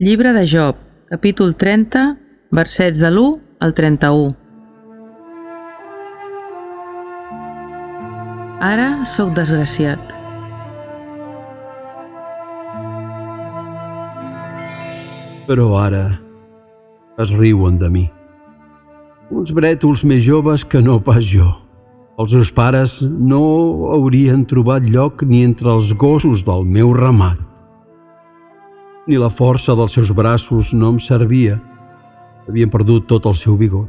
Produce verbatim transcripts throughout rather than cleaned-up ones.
Llibre de Job, capítol trenta, versets de l'u al trenta-u. Ara sóc desgraciat. Però ara es riuen de mi. Uns brètols més joves que no pas jo. Els seus pares no haurien trobat lloc ni entre els gossos del meu ramat. Ni la força dels seus braços no em servia. Havien perdut tot el seu vigor.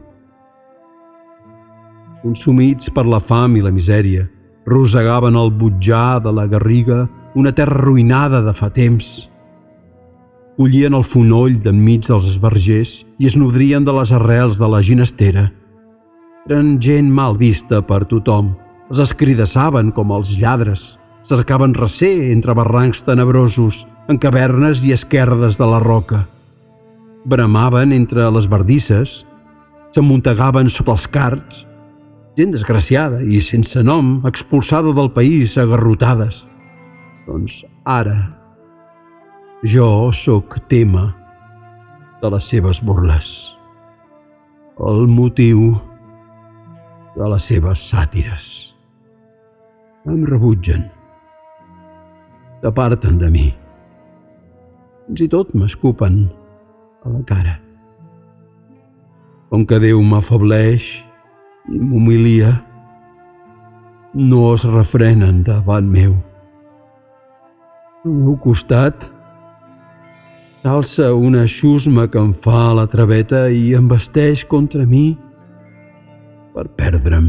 Consumits per la fam i la misèria, rosegaven el butjar de la garriga una terra arruïnada de fa temps. Collien el fonoll d'enmig dels esbargers i es nodrien de les arrels de la ginestera. Eren gent mal vista per tothom. Els escridassaven com els lladres. Cercaven recer entre barrancs tenebrosos, en cavernes i esquerdes de la roca. Bramaven entre les bardisses, s'amuntegaven sota els carts, gent desgraciada i sense nom, expulsada del país a garrotades. Doncs ara jo sóc tema de les seves burles, el motiu de les seves sàtires. Em rebutgen, s'aparten de mi, fins i tot m'escupen a la cara. Com que Déu m'afableix i m'humilia, no es refrenen davant meu. Al meu costat s'alça una xusma que em fa la traveta i em vesteix contra mi per perdre'm.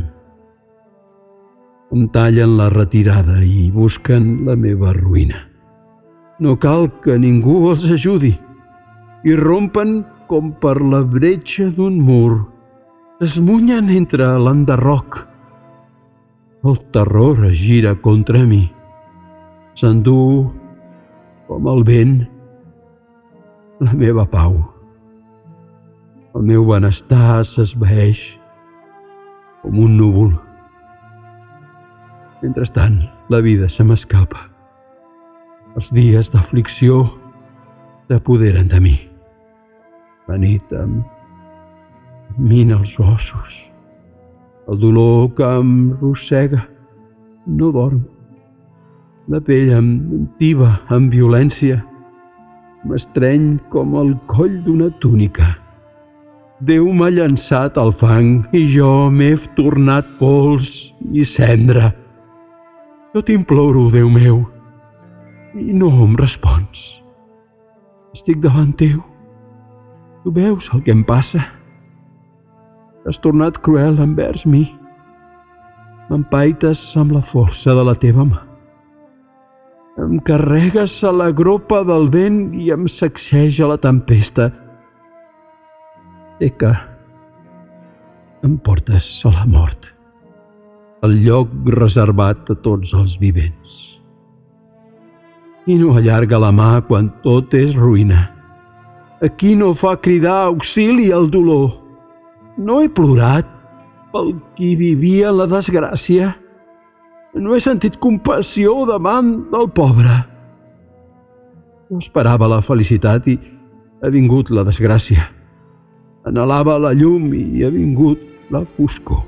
Em tallen la retirada i busquen la meva ruïna. No cal que ningú els ajudi. I rompen com per la bretxa d'un mur. S'esmunyen entre l'enderroc. El terror es gira contra mi. S'endú com el vent la meva pau. El meu benestar s'esvaeix com un núvol. Mentrestant, la vida se m'escapa. Els dies d'aflicció s'apoderen de mi. La nit em mina els ossos. El dolor que em rossega no dorm. La pell em tiba amb violència. M'estreny com el coll d'una túnica. Déu m'ha llançat al fang i jo m'he tornat pols i cendra. Jo t'imploro, Déu meu, i no em respons. Estic davant teu. Tu veus el que em passa. Has tornat cruel envers mi. M'empaites amb la força de la teva mà. Em carregues a la gropa del vent i em sacseja la tempesta. Sé que em portes a la mort, el lloc reservat a tots els vivents. Qui no allarga la mà quan tot és ruïna? A qui no fa cridar auxili al dolor? No he plorat pel qui vivia la desgràcia. No he sentit compassió davant del pobre. No esperava la felicitat i ha vingut la desgràcia. Anhelava la llum i ha vingut la foscor.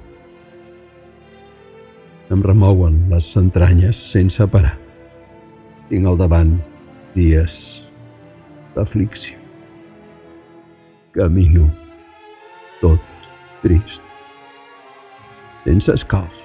Em remouen les entranyes sense parar. Tinc al davant dies d'aflicció. Camino tot trist, sense escalf.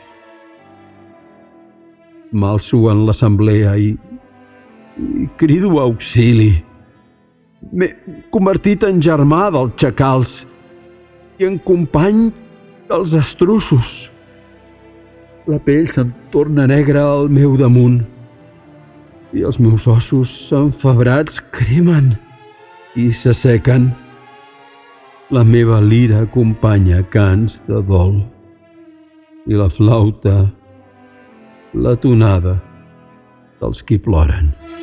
M'alço en l'assemblea i, i crido auxili. M'he convertit en germà dels xacals i en company dels estruços. La pell se'm torna negra al meu damunt i els meus ossos enfebrats cremen i s'assequen. La meva lira acompanya cants de dol i la flauta la tonada dels qui ploren.